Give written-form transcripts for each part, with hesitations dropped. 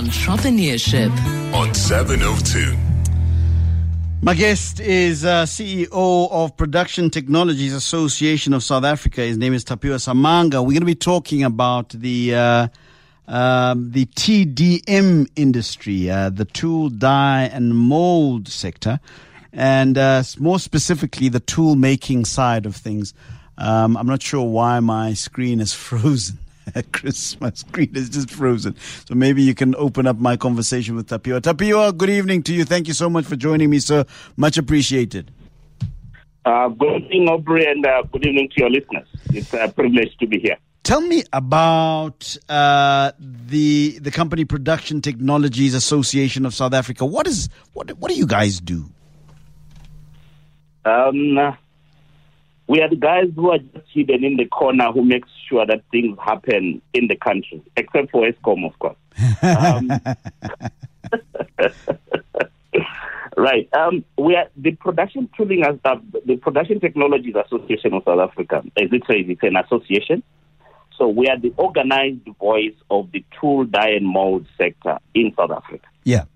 Entrepreneurship on 702. My guest is CEO of Production Technologies Association of South Africa. His name is Tapiwa Samanga. We're going to be talking about the TDM industry, the tool, die, and mold sector, and more specifically, the tool making side of things. I'm not sure why my screen is frozen. Chris, my screen is just frozen. So maybe you can open up my conversation with Tapiwa. Tapiwa, good evening to you. Thank you so much for joining me, sir. Much appreciated. Good evening, Aubrey, and good evening to your listeners. It's a privilege to be here. Tell me about the company Production Technologies Association of South Africa. What do you guys do? We are the guys who are just hidden in the corner who makes sure that things happen in the country, except for Eskom, of course. Right. We are the Production Technologies Association of South Africa. As it says, it's an association. So we are the organized voice of the tool, die, and mold sector in South Africa. Yeah.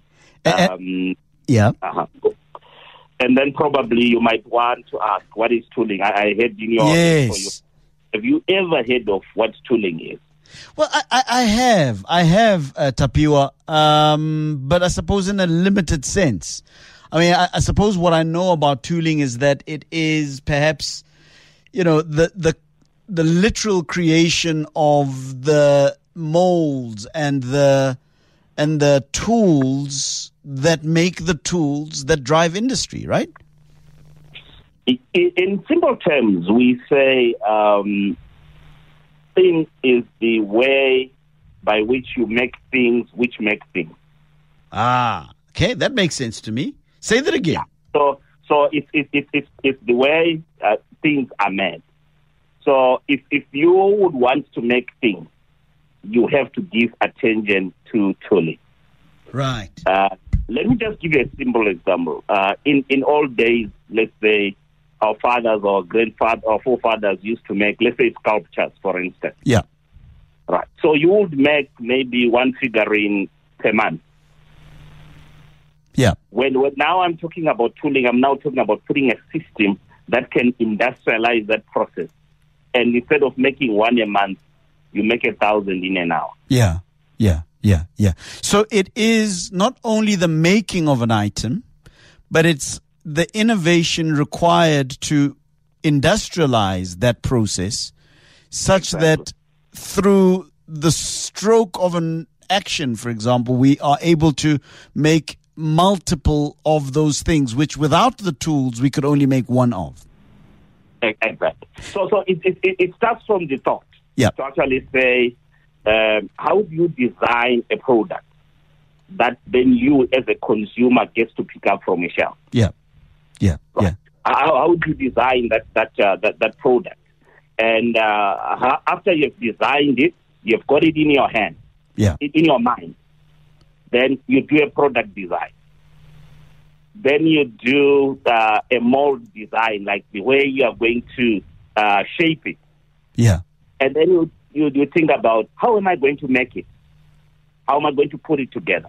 Yeah. Uh-huh. And then probably you might want to ask, what is tooling? I heard in your... Yes. Have you ever heard of what tooling is? Well, I have, Tapiwa, but I suppose in a limited sense. I mean, I suppose what I know about tooling is that it is perhaps, the literal creation of the molds and the tools that make the tools that drive industry, right? In simple terms, we say thing is the way by which you make things which make things. Ah, okay, that makes sense to me. Say that again. Yeah. So it's the way things are made. So if you would want to make things, you have to give attention to tooling. Right. Let me just give you a simple example. In old days, let's say our fathers or grandfathers or forefathers used to make, let's say, sculptures, for instance. Yeah. Right. So you would make maybe one figurine per month. Yeah. When now I'm talking about tooling, I'm now talking about putting a system that can industrialize that process. And instead of making one a month, you make 1,000 in an hour. Yeah. So it is not only the making of an item, but it's the innovation required to industrialize that process such that through the stroke of an action, for example, we are able to make multiple of those things, which without the tools, we could only make one of. Exactly. So it starts from the thought. Yeah. To actually say, how do you design a product that then you as a consumer gets to pick up from a shelf? Right. How do you design that product? And after you've designed it, you've got it in your hand, in your mind. Then you do a product design. Then you do a mold design, like the way you are going to shape it. Yeah. And then you think about, how am I going to make it? How am I going to put it together?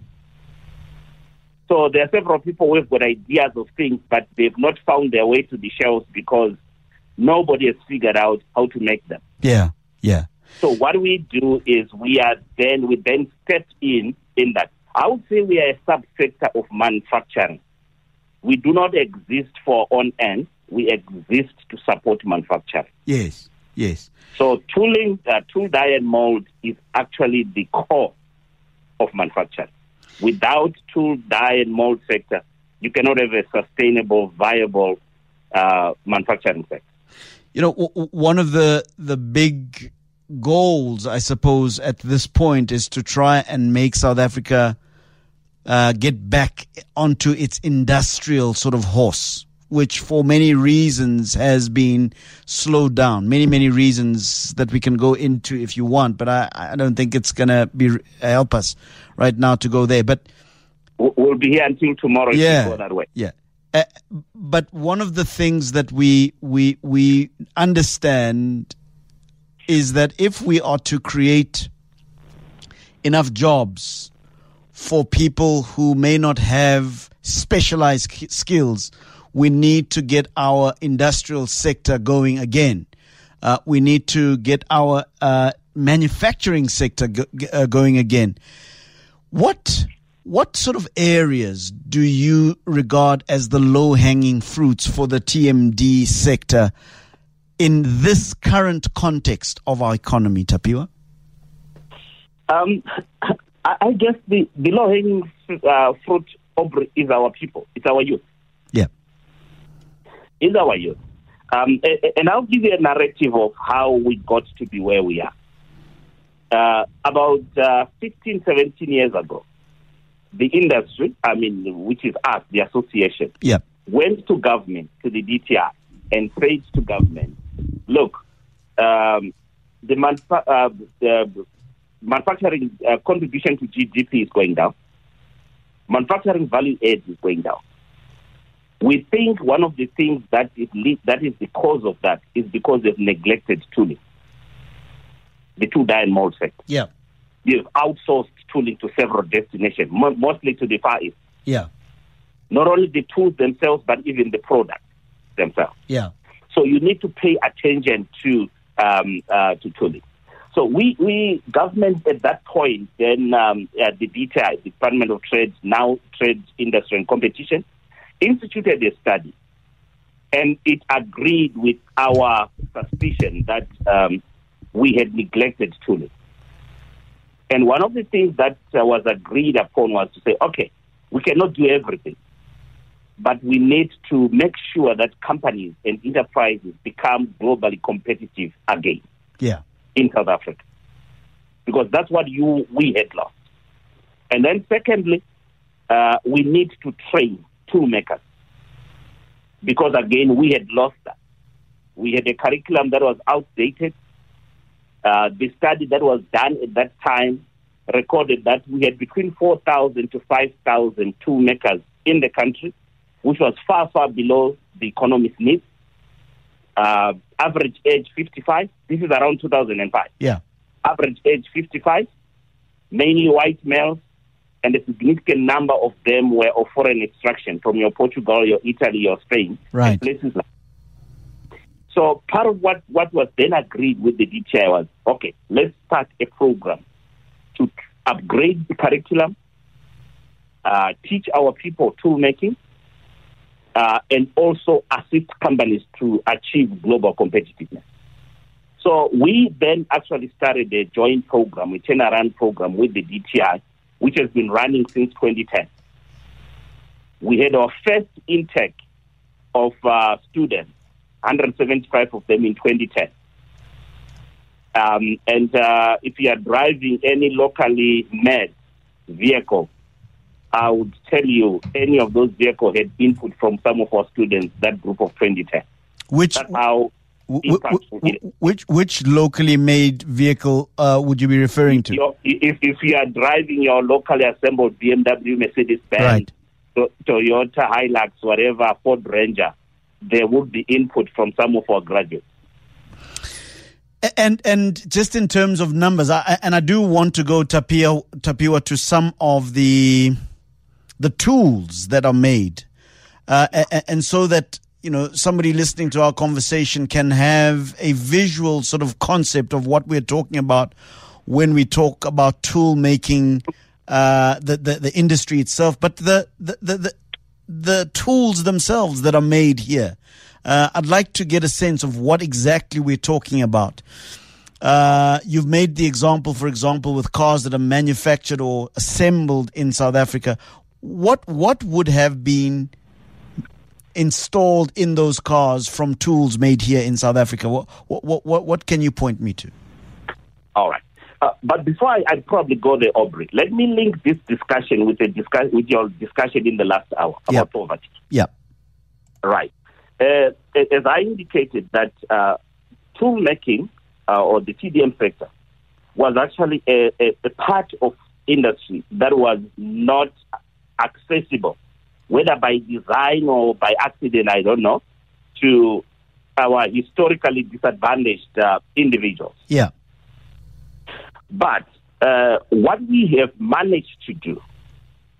So there are several people who have got ideas of things, but they've not found their way to the shelves because nobody has figured out how to make them. Yeah. So what we do is we then step in that. I would say we are a subsector of manufacturing. We do not exist for on end. We exist to support manufacturing. Yes. So tooling, tool, die, and mold is actually the core of manufacturing. Without tool, die, and mold sector, you cannot have a sustainable, viable manufacturing sector. One of the big goals, I suppose, at this point is to try and make South Africa get back onto its industrial sort of horse, which for many reasons has been slowed down. Many reasons that we can go into if you want, but I don't think it's going to help us right now to go there. But we'll be here until tomorrow if we go that way. Yeah. But one of the things that we understand is that if we are to create enough jobs for people who may not have specialized skills. We need to get our industrial sector going again. We need to get our manufacturing sector going again. What sort of areas do you regard as the low-hanging fruits for the TMD sector in this current context of our economy, Tapiwa? I guess the low-hanging fruit is our people. It's our youth. Yeah. It's our youth. And I'll give you a narrative of how we got to be where we are. About 15, 17 years ago, the industry, which is us, the association, went to government, to the DTI, and said to government, look, the manufacturing contribution to GDP is going down. Manufacturing value add is going down. We think one of the things that is the cause of that is because they've neglected tooling. The tool dye and mold sector. Yeah. They've outsourced tooling to several destinations, mostly to the Far East. Yeah. Not only the tools themselves, but even the products themselves. Yeah. So you need to pay attention to tooling. So we government at that point, then the DTI, Department of Trade, now Trade, Industry and Competition, instituted a study, and it agreed with our suspicion that we had neglected tooling. And one of the things that was agreed upon was to say, okay, we cannot do everything, but we need to make sure that companies and enterprises become globally competitive again. Yeah. In South Africa, because that's what we had lost. And then secondly, we need to train tool makers, because again, we had lost that. We had a curriculum that was outdated. The study that was done at that time recorded that we had between 4,000 to 5,000 tool makers in the country, which was far, far below the economy's needs. Average age 55. This is around 2005. Yeah. Average age 55, mainly white males, and a significant number of them were of foreign extraction from your Portugal, your Italy, your Spain, right. And places like that. So part of what was then agreed with the DTI was, okay, let's start a program to upgrade the curriculum, teach our people tool making, and also assist companies to achieve global competitiveness. So we then actually started a joint program, a turnaround program with the DTI, which has been running since 2010. We had our first intake of students, 175 of them in 2010. And if you are driving any locally made vehicle, I would tell you any of those vehicles had input from some of our students, that group of 2010. Which locally made vehicle would you be referring to? If you are driving your locally assembled BMW, Mercedes-Benz, right. Toyota, Hilux, whatever, Ford Ranger, there would be input from some of our graduates. And just in terms of numbers, I do want to go, Tapiwa, to some of the tools that are made, and so that somebody listening to our conversation can have a visual sort of concept of what we're talking about when we talk about tool making, the industry itself, but the tools themselves that are made here. I'd like to get a sense of what exactly we're talking about. You've made the example, for example, with cars that are manufactured or assembled in South Africa. What would have been installed in those cars from tools made here in South Africa? What can you point me to? All right. But before I probably go there, Aubrey, let me link this discussion with your discussion in the last hour about poverty. Yeah. Right. As I indicated, that tool making or the TDM sector was actually a part of industry that was not accessible, whether by design or by accident, I don't know, to our historically disadvantaged individuals. Yeah. But what we have managed to do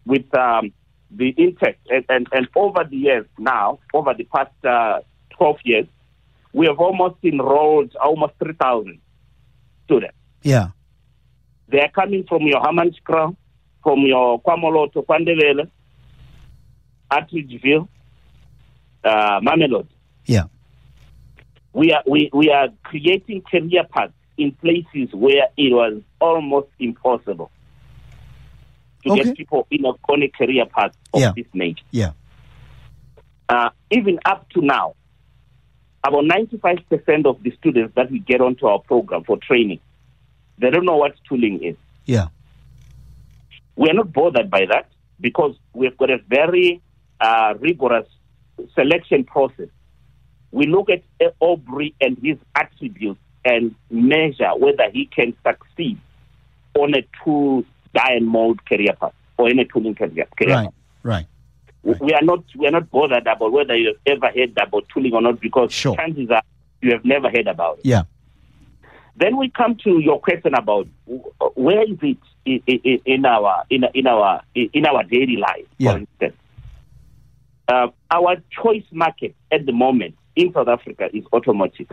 with the intake. And over the years now, over the past 12 years, we have almost enrolled almost 3,000 students. Yeah. They are coming from your Hammanskraal, from your Kwamoloto, Kwandebele, Atteridgeville, Mamelodi. Yeah. We are creating career paths in places where it was almost impossible to get people on a career path of this nature. Yeah. Even up to now, about 95% of the students that we get onto our program for training, they don't know what tooling is. Yeah. We are not bothered by that because we've got a very rigorous selection process. We look at Aubrey and his attributes and measure whether he can succeed on a tool die and mold career path or in a tooling career path. Right. We are not bothered about whether you have ever heard about tooling or not because chances are you have never heard about it. Yeah. Then we come to your question about where is it in our daily life, for instance. Our choice market at the moment in South Africa is automotive.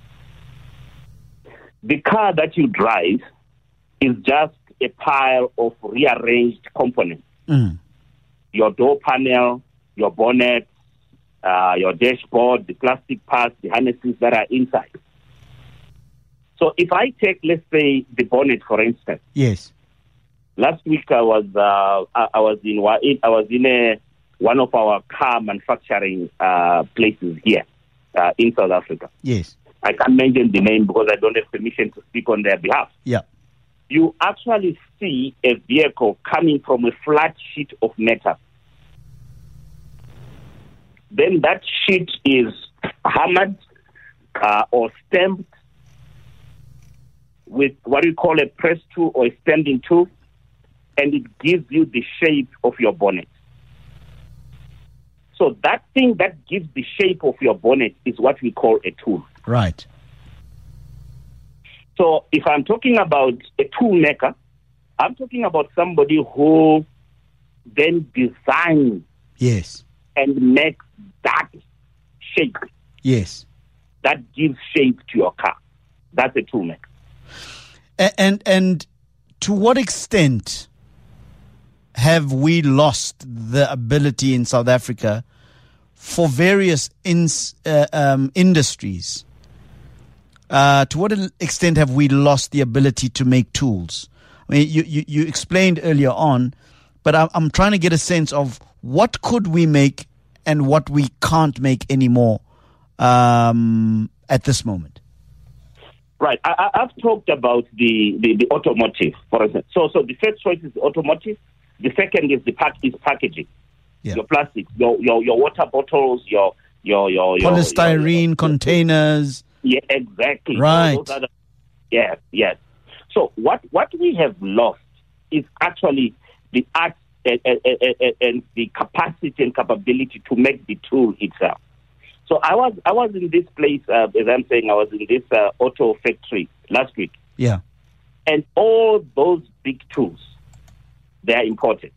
The car that you drive is just a pile of rearranged components. Mm. Your door panel, your bonnet, your dashboard, the plastic parts, the harnesses that are inside. So if I take, let's say, the bonnet, for instance. Yes. Last week I was in one of our car manufacturing places here in South Africa. Yes. I can't mention the name because I don't have permission to speak on their behalf. Yeah. You actually see a vehicle coming from a flat sheet of metal. Then that sheet is hammered or stamped with what we call a press tool or a stamping tool, and it gives you the shape of your bonnet. So that thing that gives the shape of your bonnet is what we call a tool. Right. So if I'm talking about a tool maker, I'm talking about somebody who then designs and makes that shape. Yes. That gives shape to your car. That's a tool maker. And to what extent have we lost the ability in South Africa for various industries? To what extent have we lost the ability to make tools? I mean, you explained earlier on, but I'm trying to get a sense of what could we make and what we can't make anymore at this moment. Right. I've talked about the automotive, for example. So the first choice is automotive. The second is packaging. Yeah. Your plastics, your water bottles, your polystyrene containers. Yeah, exactly. Right. Yes. So what we have lost is actually the art and the capacity and capability to make the tool itself. So I was in this place, as I'm saying, I was in this auto factory last week. Yeah. And all those big tools, they are imported.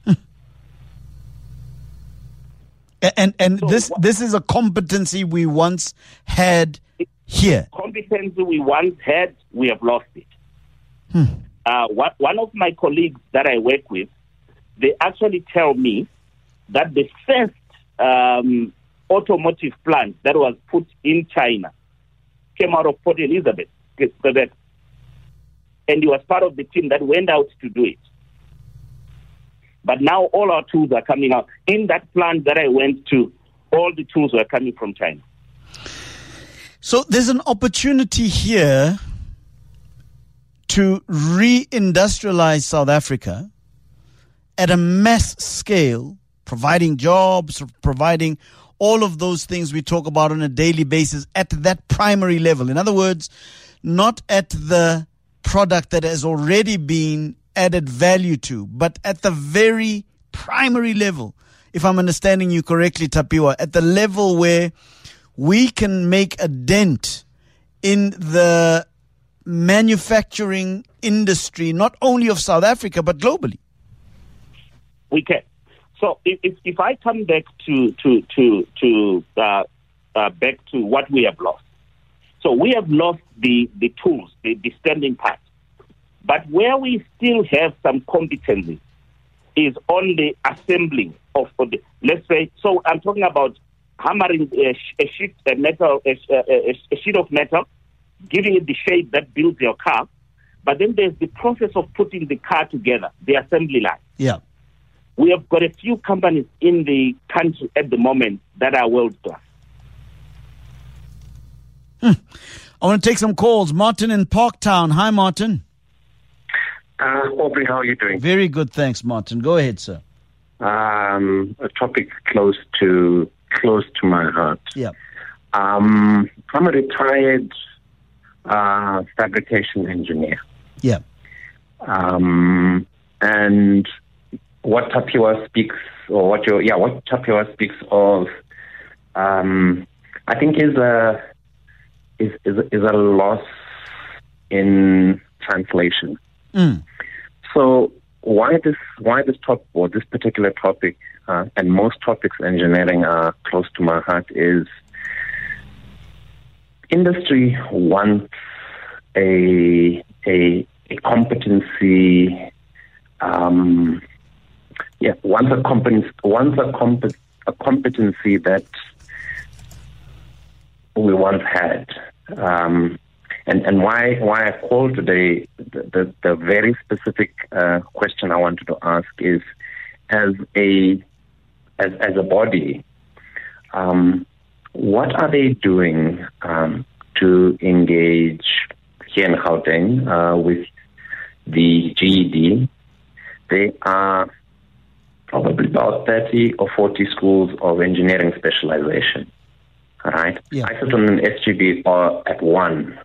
And so this is a competency we once had here. Competency we once had, we have lost it. One of my colleagues that I work with, they actually tell me that the first automotive plant that was put in China came out of Port Elizabeth, Quebec. And he was part of the team that went out to do it. But now all our tools are coming out. In that plant that I went to, all the tools were coming from China. So there's an opportunity here to re-industrialize South Africa at a mass scale, providing jobs, providing all of those things we talk about on a daily basis at that primary level. In other words, not at the product that has already been added value to, but at the very primary level, if I'm understanding you correctly, Tapiwa, at the level where we can make a dent in the manufacturing industry, not only of South Africa, but globally. We can. So if I come back back to what we have lost. So we have lost the tools, the standing part. But where we still have some competency is on the assembling of the, let's say, so I'm talking about hammering a sheet of metal, giving it the shape that builds your car. But then there's the process of putting the car together, the assembly line. Yeah. We have got a few companies in the country at the moment that are world class. I want to take some calls. Martin in Parktown. Hi, Martin. Aubrey, how are you doing? Very good, thanks, Martin. Go ahead, sir. A topic close to my heart. Yeah. I'm a retired fabrication engineer. Yeah. And what Tapiwa speaks, or what Tapiwa speaks of, I think is a loss in translation. Mm. So why this particular topic, and most topics in engineering are close to my heart, is industry wants a competency. Wants a competency that we once had. And why I called today, the very specific question I wanted to ask is, as a body, what are they doing to engage here in Gauteng with the GED? They are probably about 30 or 40 schools of engineering specialization. All right? Yeah. I sit on an SGB at one.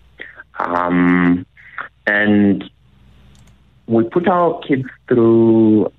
And we put our kids through,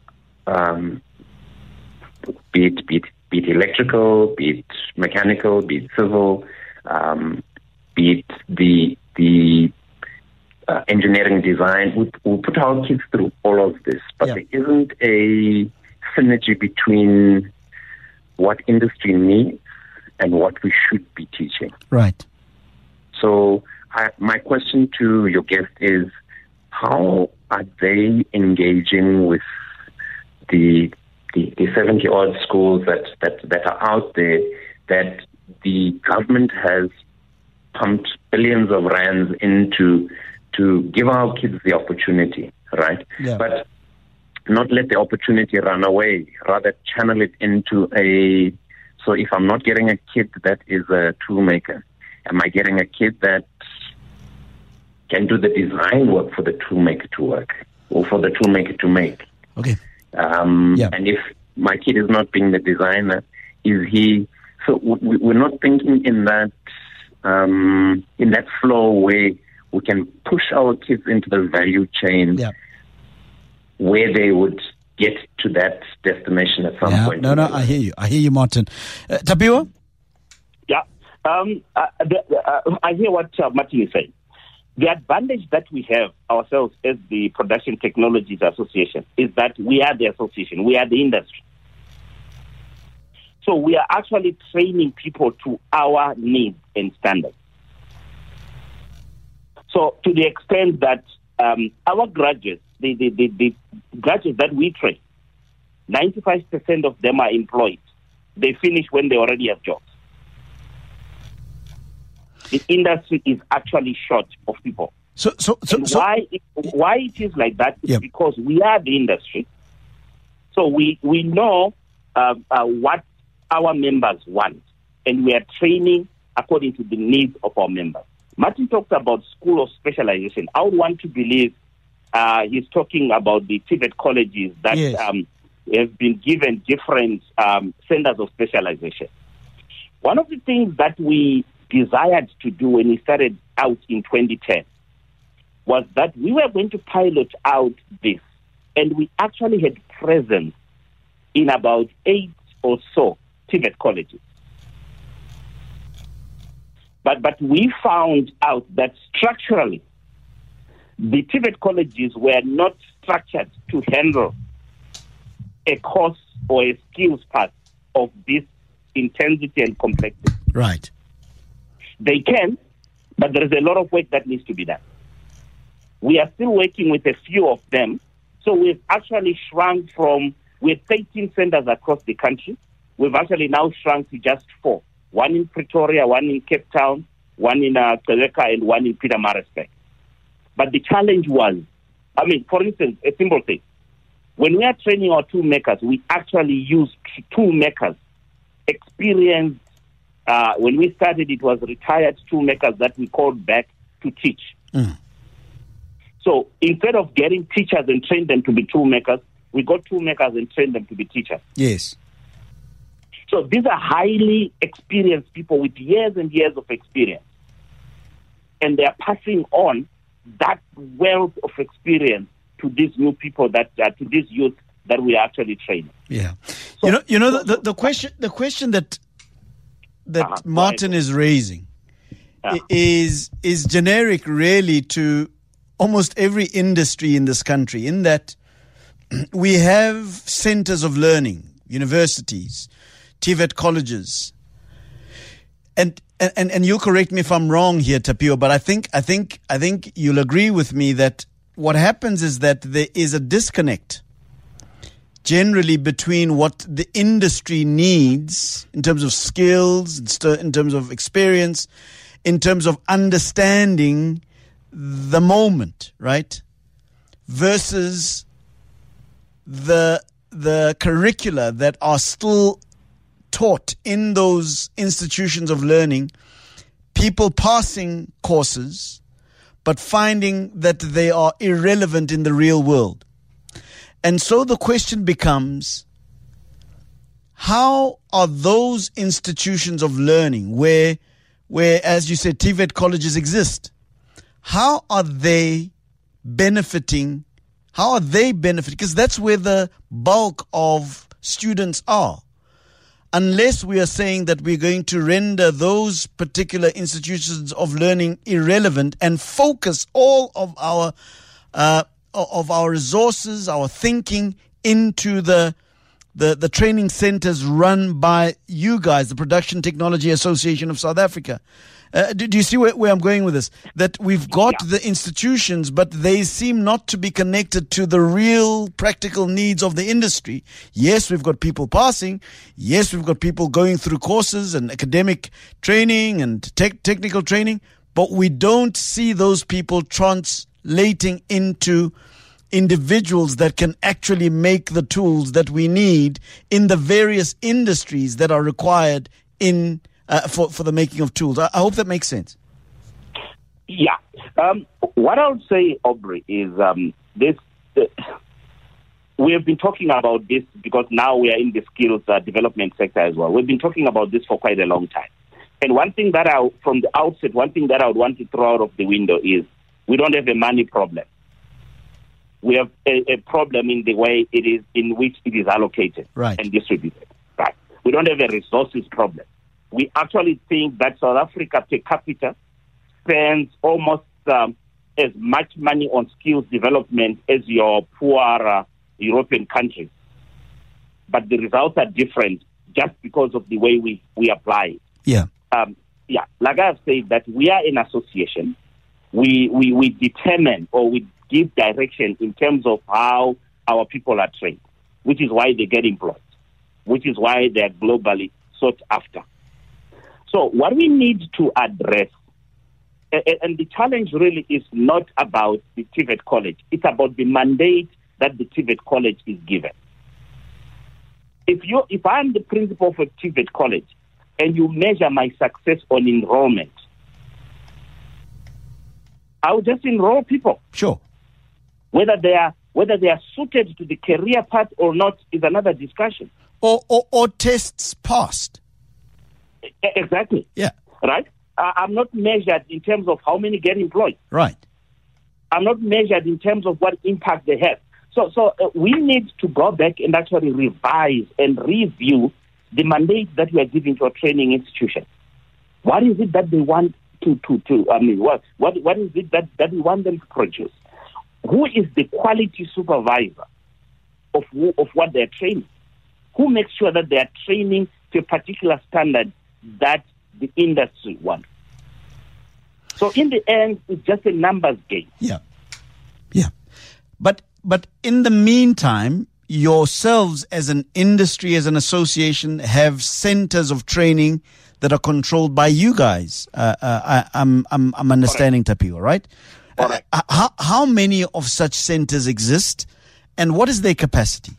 be it electrical, be it mechanical, be it civil, be it the engineering design. We put our kids through all of this, but there isn't a synergy between what industry needs and what we should be teaching. Right. So my question to your guest is, how are they engaging with the 70-odd schools that are out there that the government has pumped billions of rands into to give our kids the opportunity, right? Yeah. But not let the opportunity run away, rather channel it into so if I'm not getting a kid that is a toolmaker, am I getting a kid that can do the design work for the toolmaker to work, or for the toolmaker to make? Okay. And if my kid is not being the designer, is he? So we're not thinking in that flow where we can push our kids into the value chain, where they would get to that destination at some point. No, I hear you, Martin. Tapiwa? Yeah. I hear what Martin is saying. The advantage that we have ourselves as the Production Technologies Association is that we are the association, we are the industry. So we are actually training people to our needs and standards. So to the extent that our graduates, the graduates that we train, 95% of them are employed. They finish when they already have jobs. The industry is actually short of people. So why it is like that is because we are the industry. So we know what our members want, and we are training according to the needs of our members. Martin talked about school of specialization. I would want to believe he's talking about the TVET colleges that have been given different centers of specialization. One of the things that we desired to do when we started out in 2010 was that we were going to pilot out this, and we actually had presence in about 8 or so TVET colleges. But we found out that structurally, the TVET colleges were not structured to handle a course or a skills path of this intensity and complexity. Right. They can, but there is a lot of work that needs to be done. We are still working with a few of them. So we've actually shrunk we have 13 centers across the country. We've actually now shrunk to just 4. One in Pretoria, one in Cape Town, one in Gqeberha, and one in Pietermaritzburg. But the challenge was, for instance, a simple thing. When we are training our tool makers, we actually use tool makers, experienced. When we started, it was retired tool makers that we called back to teach. So instead of getting teachers and train them to be tool makers, we got tool makers and trained them to be teachers. Yes. So these are highly experienced people with years and years of experience. And they are passing on that wealth of experience to these new people to these youth that we are actually training. Yeah. So, the question that Martin is raising is generic really to almost every industry in this country, in that we have centers of learning, universities, TVET colleges, and you'll correct me if I'm wrong here, Tapio, but I think you'll agree with me that what happens is that there is a disconnect generally between what the industry needs in terms of skills, in terms of experience, in terms of understanding the moment, right, versus the curricula that are still taught in those institutions of learning, people passing courses but finding that they are irrelevant in the real world. And so the question becomes, how are those institutions of learning where as you said, TVET colleges exist, how are they benefiting? Because that's where the bulk of students are. Unless we are saying that we're going to render those particular institutions of learning irrelevant and focus all of our resources, our thinking into the training centers run by you guys, the Production Technology Association of South Africa. Do you see where I'm going with this? That we've got the institutions, but they seem not to be connected to the real practical needs of the industry. Yes, we've got people passing. Yes, we've got people going through courses and academic training and technical training, but we don't see those people translating into individuals that can actually make the tools that we need in the various industries that are required in for the making of tools. I hope that makes sense. Yeah. What I would say, Aubrey, is we have been talking about this because now we are in the skills development sector as well. We've been talking about this for quite a long time. And one thing that I would want to throw out of the window is we don't have a money problem. We have a problem in the way in which it is allocated and distributed. Right. We don't have a resources problem. We actually think that South Africa per capita spends almost as much money on skills development as your poor European countries. But the results are different just because of the way we apply it. Yeah. Like I've said, that we are an association. We determine or we give direction in terms of how our people are trained, which is why they get employed, which is why they are globally sought after. So what we need to address, and the challenge really is not about the TVET college, it's about the mandate that the TVET college is given. If I'm the principal of a TVET college and you measure my success on enrollment, I will just enroll people. Sure. Whether they are suited to the career path or not is another discussion. Or tests passed. Exactly. Yeah. Right? I'm not measured in terms of how many get employed. Right. I'm not measured in terms of what impact they have. So we need to go back and actually revise and review the mandate that we are giving to a training institution. What is it that they want what is it that we want them to produce? Who is the quality supervisor of what they're training? Who makes sure that they are training to a particular standard that the industry wants? So in the end, it's just a numbers game. Yeah. But in the meantime, yourselves as an industry, as an association, have centers of training that are controlled by you guys. I'm understanding, Tapiwa, right? How many of such centers exist, and what is their capacity?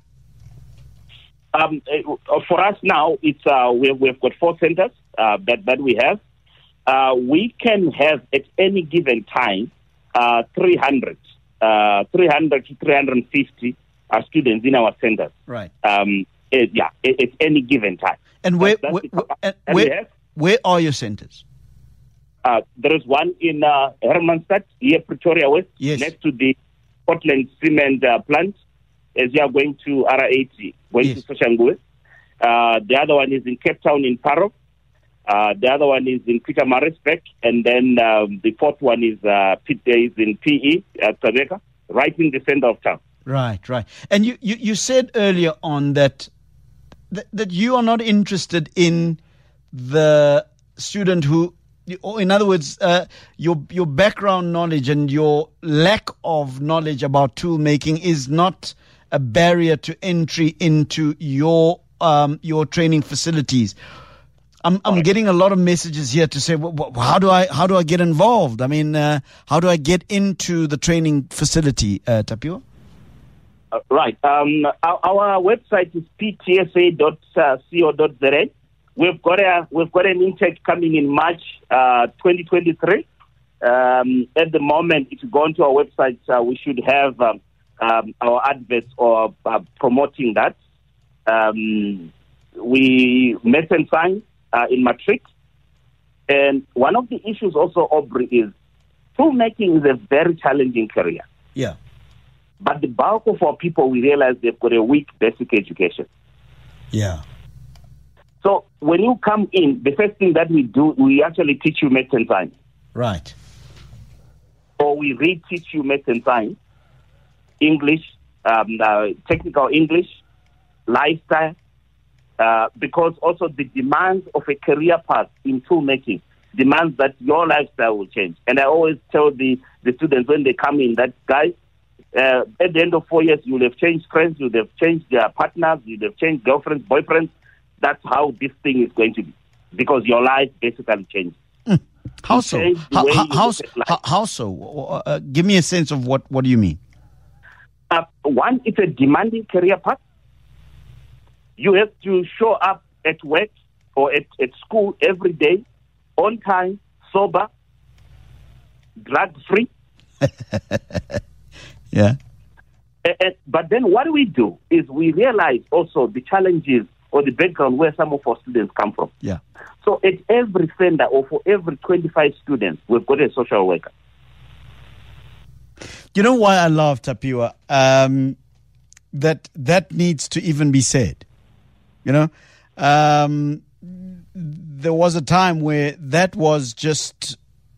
For us now, it's we've got 4 centers that we have. We can have at any given time 300 to 350 students in our centers. Right. At any given time. And where are your centers? There is one in Hermanstad, here Pretoria West, next to the Portland Cement plant, as you are going to R80, going to Soshanguve. The other one is in Cape Town in Paro. The other one is in Pietermaritzburg. And then the fourth one is in PE, Tabeka, right in the center of town. Right. And you said earlier on that you are not interested in the student who, or in other words, your background knowledge and your lack of knowledge about tool making is not a barrier to entry into your training facilities. I'm getting a lot of messages here to say, how do I get involved? I mean, how do I get into the training facility, Tapiwa? Right. Our website is ptsa.co.za. We've got an intake coming in March 2023. At the moment, if you go onto our website, we should have our adverts or promoting that. We met and signed in Matric. And one of the issues also, Aubrey, is toolmaking is a very challenging career. Yeah. But the bulk of our people, we realize they've got a weak basic education. Yeah. So when you come in, the first thing that we do, we actually teach you maths and science. Right. Or we re-teach you maths and science, English, technical English, lifestyle, because also the demands of a career path in toolmaking demands that your lifestyle will change. And I always tell the students when they come in that, guys, at the end of 4 years, you will have changed friends, you will have changed their partners, you will have changed girlfriends, boyfriends. That's how this thing is going to be, because your life basically changes. How so? How so? Give me a sense of what do you mean? One, it's a demanding career path. You have to show up at work or at school every day, on time, sober, drug-free. Yeah. But then what we do is we realize also the challenges or the background where some of our students come from. Yeah. So at every center or for every 25 students, we've got a social worker. You know why I love Tapiwa? That needs to even be said. You know, there was a time where that was just,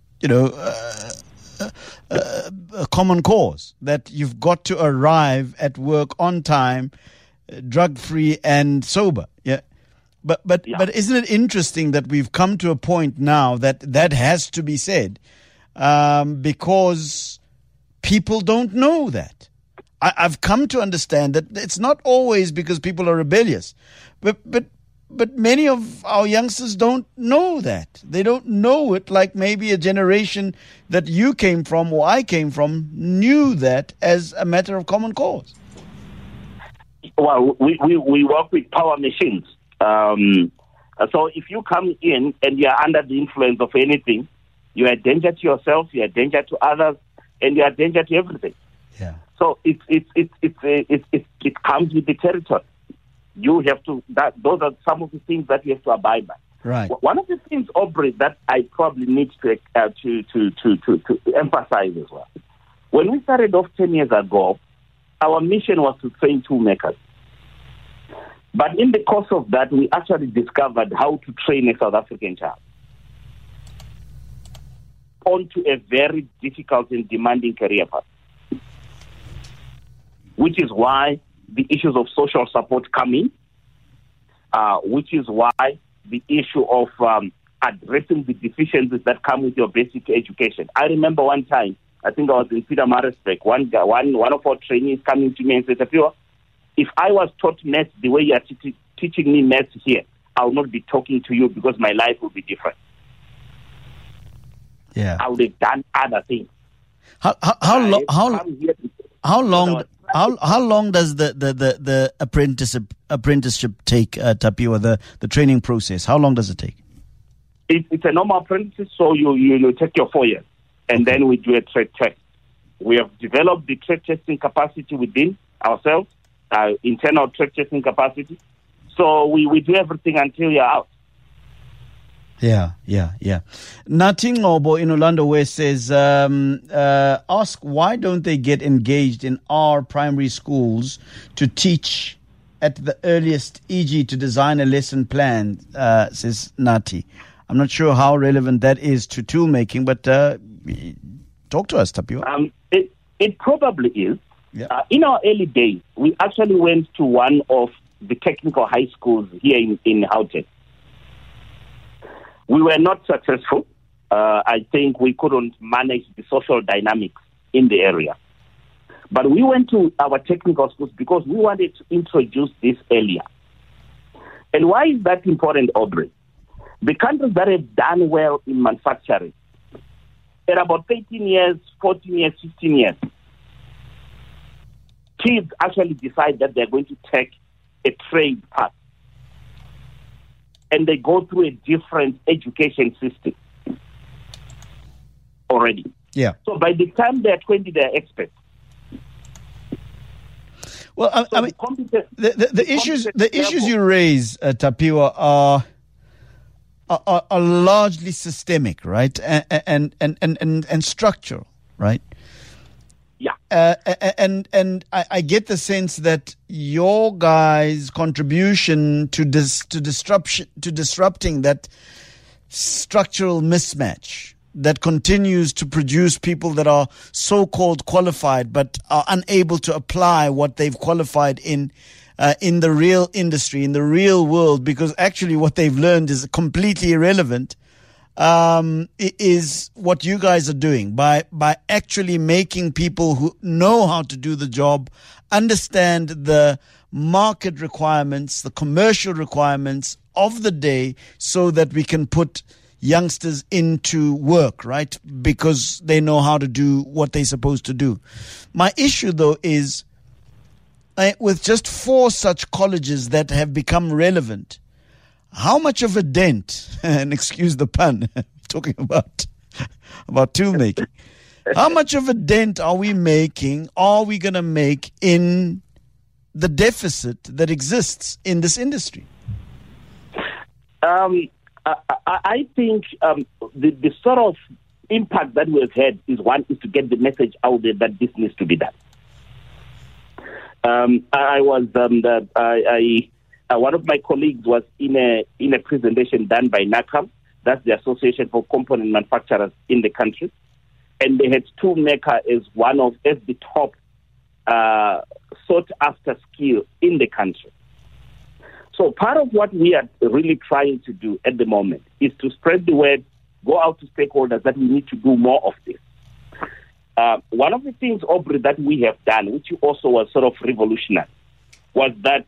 a common cause, that you've got to arrive at work on time, drug-free and sober. Yeah. But isn't it interesting that we've come to a point now that has to be said, because people don't know that. I've come to understand that it's not always because people are rebellious, but many of our youngsters don't know that. They don't know it like maybe a generation that you came from or I came from knew that as a matter of common cause. Well, we work with power machines. So if you come in and you are under the influence of anything, you are a danger to yourself, you are a danger to others, and you are a danger to everything. Yeah. So it comes with the territory. You have to. Those are some of the things that you have to abide by. Right. One of the things, Aubrey, that I probably need to emphasize as well. When we started off 10 years ago, our mission was to train toolmakers. But in the course of that, we actually discovered how to train a South African child onto a very difficult and demanding career path. Which is why the issues of social support come in, which is why the issue of addressing the deficiencies that come with your basic education. I remember one time, I think I was in Pietermaritzburg, one of our trainees coming to me and said, Tapiwa, if I was taught maths the way you are teaching me maths here, I will not be talking to you because my life will be different. Yeah, I would have done other things. How long does the apprenticeship take, Tapiwa, the training process? How long does it take? It's a normal apprenticeship, so you take your 4 years, and then we do a trade test. We have developed the trade testing capacity within ourselves, internal trade testing capacity. So we do everything until you're out. Yeah. Natingobo in Orlando West says, ask why don't they get engaged in our primary schools to teach at the earliest, e.g. to design a lesson plan, says Nati. I'm not sure how relevant that is to tool making, but talk to us, Tapiwa. It probably is. Yeah. In our early days, we actually went to one of the technical high schools here in Gauteng. We were not successful. I think we couldn't manage the social dynamics in the area. But we went to our technical schools because we wanted to introduce this earlier. And why is that important, Aubrey? The countries that have done well in manufacturing, at about 13 years, 14 years, 15 years, kids actually decide that they're going to take a trade path. And they go through a different education system already. Yeah. So by the time they're 20, they're experts. Well, I mean, the issues you raise, Tapiwa, are largely systemic, right, and structural, right? Yeah. And I get the sense that your guys' contribution to disrupting that structural mismatch that continues to produce people that are so-called qualified but are unable to apply what they've qualified in the real industry, in the real world, because actually what they've learned is completely irrelevant, is what you guys are doing by actually making people who know how to do the job understand the market requirements, the commercial requirements of the day, so that we can put youngsters into work, right? Because they know how to do what they're supposed to do. My issue, though, is with just 4 such colleges that have become relevant, how much of a dent, and excuse the pun, talking about tool making, how much of a dent are we going to make in the deficit that exists in this industry? I think the sort of impact that we have had is to get the message out there that this needs to be done. One of my colleagues was in a presentation done by NACAM, that's the Association for Component Manufacturers in the country, and they had tool maker as the top sought after skill in the country. So part of what we are really trying to do at the moment is to spread the word, go out to stakeholders that we need to do more of this. One of the things, Aubrey, that we have done, which also was sort of revolutionary, was that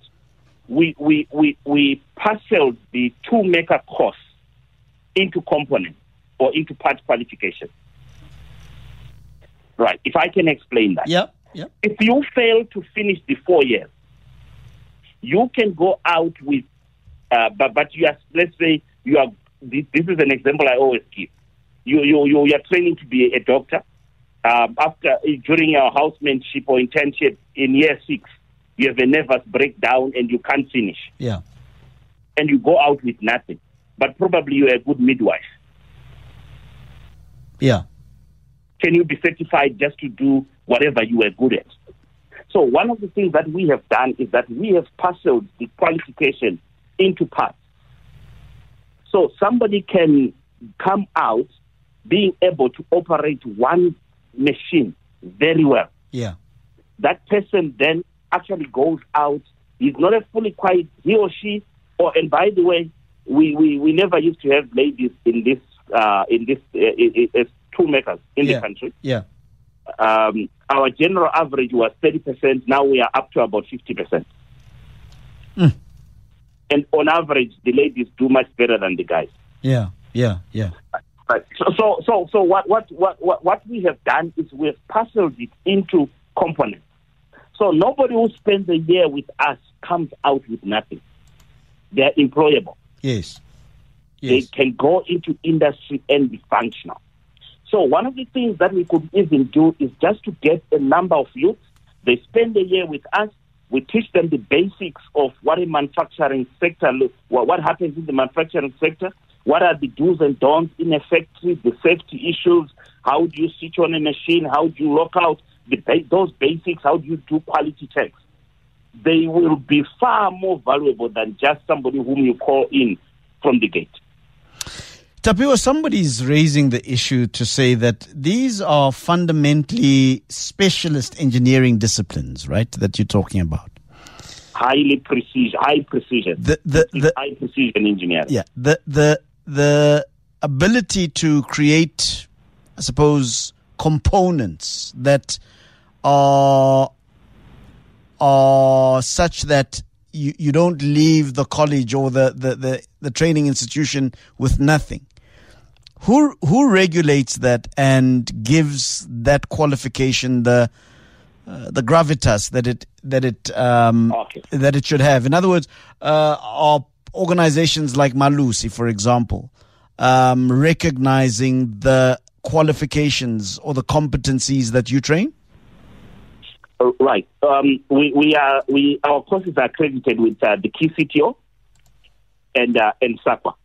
we parceled the tool maker course into components or into part qualification. Right, if I can explain that. Yeah. If you fail to finish the 4 years, you can go out with, but you are, let's say, you are, this is an example I always give. You are training to be a doctor. During your housemanship or internship in year 6, you have a nervous breakdown and you can't finish. Yeah. And you go out with nothing. But probably you're a good midwife. Yeah. Can you be certified just to do whatever you are good at? So one of the things that we have done is that we have parceled the qualification into parts. So somebody can come out being able to operate one machine very well. Yeah. That person then actually goes out, he's not a fully quiet, he or she, and by the way, we never used to have ladies in this as toolmakers in the country. Yeah. Our general average was 30%. Now we are up to about 50%. And on average, the ladies do much better than the guys. Yeah. Right. So what we have done is we have parceled it into components. So nobody who spends a year with us comes out with nothing. They're employable. Yes. They can go into industry and be functional. So one of the things that we could even do is just to get a number of youths. They spend a year with us. We teach them the basics of what a manufacturing sector looks, what happens in the manufacturing sector, what are the do's and don'ts in a factory, the safety issues, how do you switch on a machine, how do you lock out, those basics, how do you do quality checks. They will be far more valuable than just somebody whom you call in from the gate. Tapiwa, somebody's raising the issue to say that these are fundamentally specialist engineering disciplines, right, that you're talking about. High precision. High precision engineering. Yeah. The ability to create, I suppose, components that are such that you don't leave the college or the training institution with nothing. Who regulates that and gives that qualification the gravitas that it should have? In other words, are organizations like Malusi, for example, recognizing the qualifications or the competencies that you train? Right. Our courses are accredited with the KCTO and SAQA.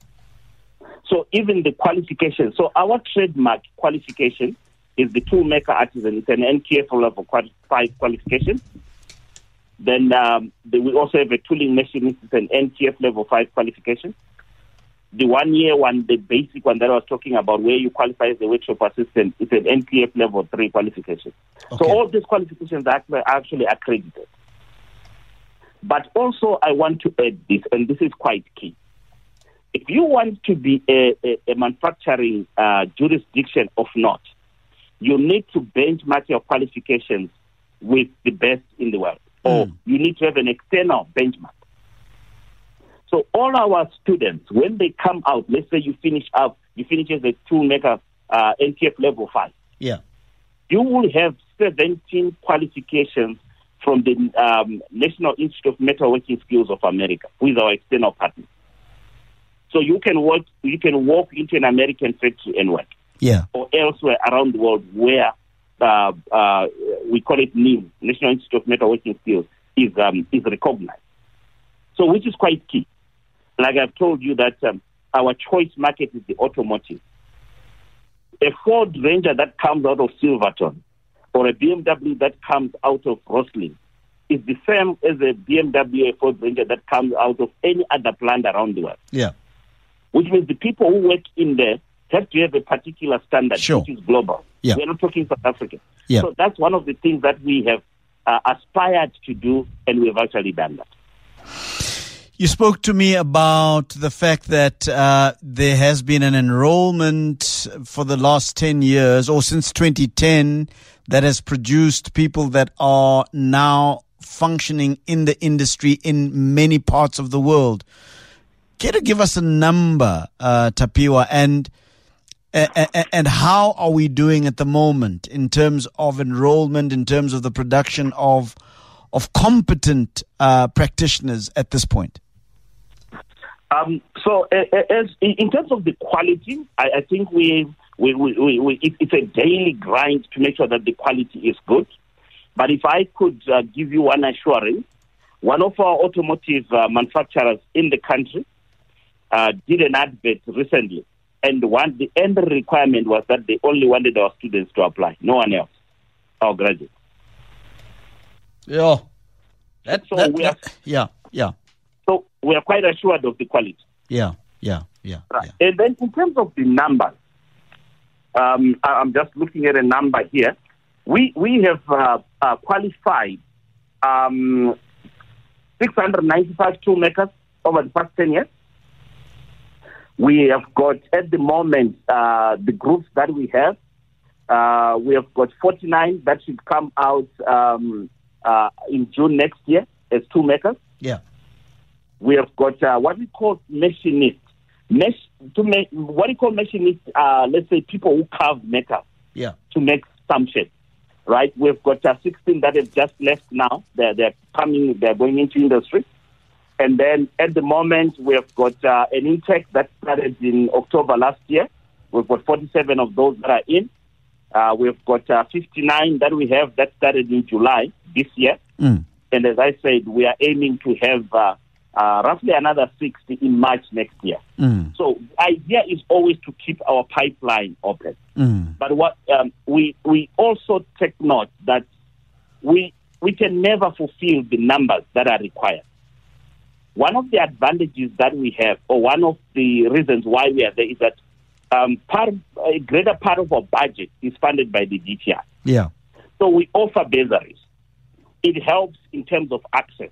So even the qualification, so our trademark qualification is the toolmaker artisan. It's an NQF level 5 qualification. Then we also have a tooling machinist. It's an NQF level 5 qualification. The 1 year one, the basic one that I was talking about, where you qualify as a workshop assistant, it's an NQF level 3 qualification. Okay. So all these qualifications are actually accredited. But also I want to add this, and this is quite key. If you want to be a manufacturing jurisdiction of note, you need to benchmark your qualifications with the best in the world, or you need to have an external benchmark. So all our students, when they come out, let's say you finish as a toolmaker NTF level 5. Yeah. You will have 17 qualifications from the National Institute of Metalworking Skills of America, who is our external partner. So you can walk into an American factory and work. Yeah. Or elsewhere around the world where we call it NIM, National Institute of Metalworking Skills, is recognized. So which is quite key. Like I've told you that our choice market is the automotive. A Ford Ranger that comes out of Silverton or a BMW that comes out of Roslyn is the same as a BMW, a Ford Ranger that comes out of any other plant around the world. Yeah. Which means the people who work in there have to have a particular standard, which is global. Yeah. We're not talking South Africa. Yeah. So that's one of the things that we have aspired to do, and we've actually done that. You spoke to me about the fact that there has been an enrollment for the last 10 years or since 2010 that has produced people that are now functioning in the industry in many parts of the world. Can you give us a number, Tapiwa, and how are we doing at the moment in terms of enrollment, in terms of the production of competent practitioners at this point? So, as in terms of the quality, I think it's a daily grind to make sure that the quality is good. But if I could give you one assurance, one of our automotive manufacturers in the country did an advert recently, and the end requirement was that they only wanted our students to apply, no one else, our graduates. Yeah. So we are quite assured of the quality. Yeah. Right. Yeah. And then in terms of the numbers, I'm just looking at a number here. We have qualified 695 toolmakers over the past 10 years. We have got, at the moment, the groups that we have got 49 that should come out in June next year as toolmakers. Yeah. We have got what we call machinists. What we call machinists are, let's say, people who carve metal to make some shape. Right? We've got 16 that have just left now. They're going into industry. And then at the moment, we've got an intake that started in October last year. We've got 47 of those that are in. We've got 59 that we have that started in July this year. And as I said, we are aiming to have roughly another 60 in March next year. So the idea is always to keep our pipeline open. But what we also take note that we can never fulfill the numbers that are required. One of the advantages that we have, or one of the reasons why we are there, is that a greater part of our budget is funded by the DTI. Yeah. So we offer bursaries. It helps in terms of access.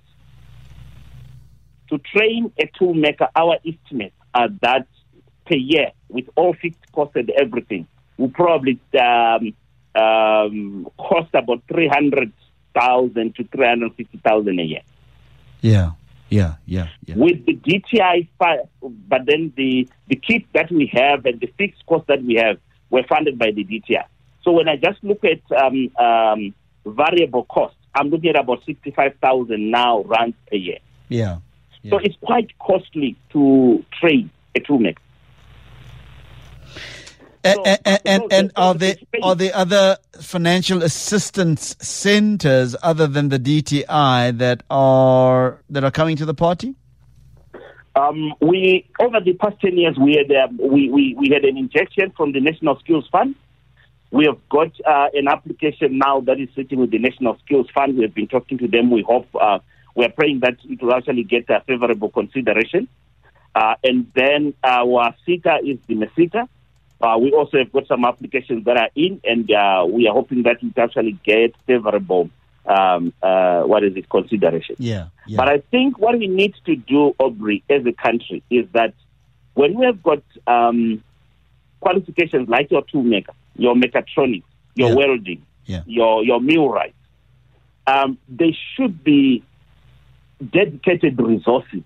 To train a toolmaker, our estimates are that per year, with all fixed costs and everything, will probably cost about 300,000 to 350,000 a year. Yeah. With the DTI, but then the kit that we have and the fixed costs that we have were funded by the DTI. So when I just look at variable costs, I'm looking at about 65,000 now runs a year. Yeah. So it's quite costly to train a toolmaker. And are there other financial assistance centers other than the DTI that are coming to the party? We over the past 10 years we had an injection from the National Skills Fund. We have got an application now that is sitting with the National Skills Fund. We have been talking to them. We hope we are praying that it will actually get a favorable consideration. And then our seeker is the MESITA. We also have got some applications that are in, and we are hoping that it actually gets favorable consideration. Yeah. But I think what we need to do, Aubrey, as a country, is that when we have got qualifications like your toolmaker, your mechatronics, your welding, your millwright, there should be dedicated resources,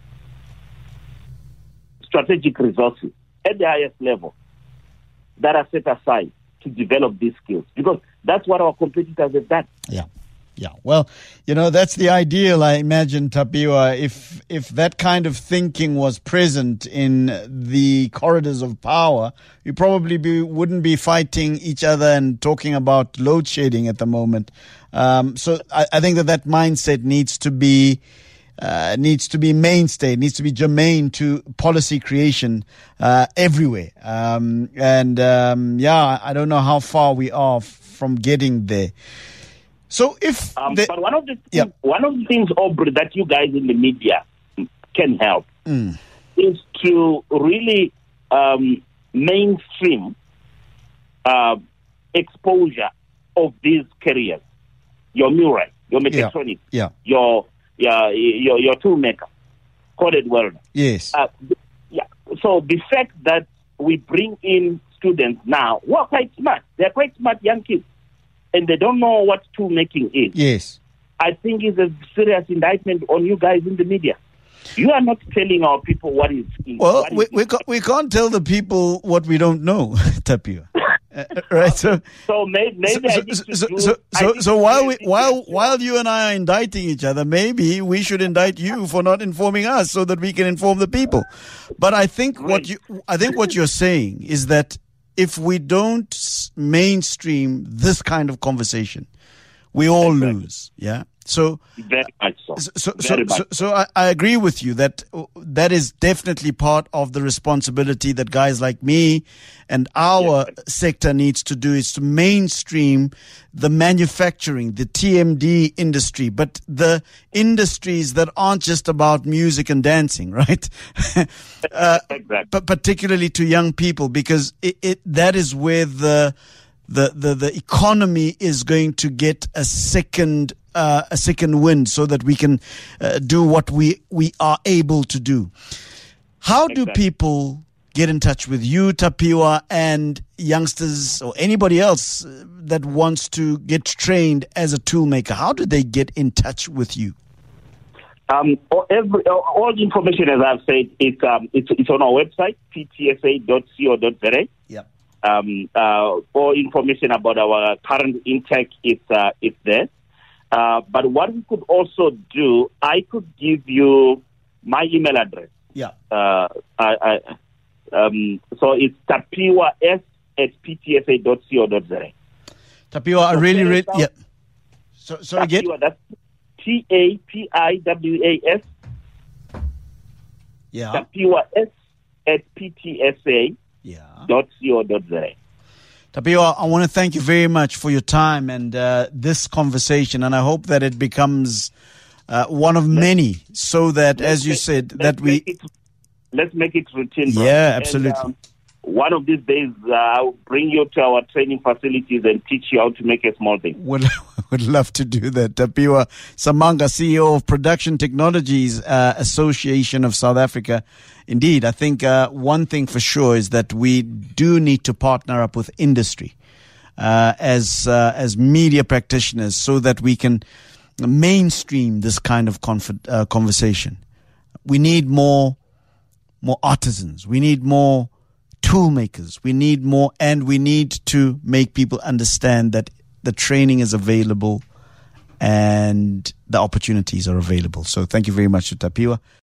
strategic resources at the highest level that are set aside to develop these skills, because that's what our competitors have done. Yeah. Well, that's the ideal, I imagine, Tapiwa. If that kind of thinking was present in the corridors of power, we probably wouldn't be fighting each other and talking about load shedding at the moment. So I think that mindset needs to be mainstay, needs to be germane to policy creation everywhere. I don't know how far we are from getting there. So if but one of the things, Aubrey, that you guys in the media can help is to really mainstream exposure of these careers. Your millwright, your mechatronics, your toolmaker, coded welder. Yes. So the fact that we bring in students now who are quite smart, they're quite smart young kids, and they don't know what toolmaking is. Yes. I think is a serious indictment on you guys in the media. You are not telling our people what is. Well, we can't tell the people what we don't know, Tapio. Right. So while you and I are indicting each other, maybe we should indict you for not informing us so that we can inform the people. But I think what you're saying is that if we don't mainstream this kind of conversation, we all lose. Yeah. So very much so. So I agree with you that is definitely part of the responsibility that guys like me and our sector needs to do, is to mainstream the manufacturing, the TMD industry, but the industries that aren't just about music and dancing, right? Exactly. But particularly to young people, because that is where the economy is going to get a second a second wind so that we can do what we are able to do. How do people get in touch with you, Tapiwa, and youngsters or anybody else that wants to get trained as a toolmaker? How do they get in touch with you? All information, as I've said, it's on our website, ptsa.co.za. Yep. All information about our current intake is there. But what we could also do, I could give you my email address. Yeah. So it's tapiwas@ptsa.co.za. Tapiwa, I really, yeah. So again? That's TAPIWAS. Yeah. tapiwas@ptsa.co.za. Tapiwa, I want to thank you very much for your time and this conversation, and I hope that it becomes one of many, so that, as you said, that let's make it routine. Bro. Yeah, absolutely. And, one of these days, I'll bring you to our training facilities and teach you how to make a small thing. Would love to do that. Tapiwa Samanga, CEO of Production Technologies Association of South Africa. Indeed, I think one thing for sure is that we do need to partner up with industry as media practitioners, so that we can mainstream this kind of conversation. We need more artisans. We need more tool makers. We need more, and we need to make people understand that the training is available and the opportunities are available. So thank you very much to Tapiwa.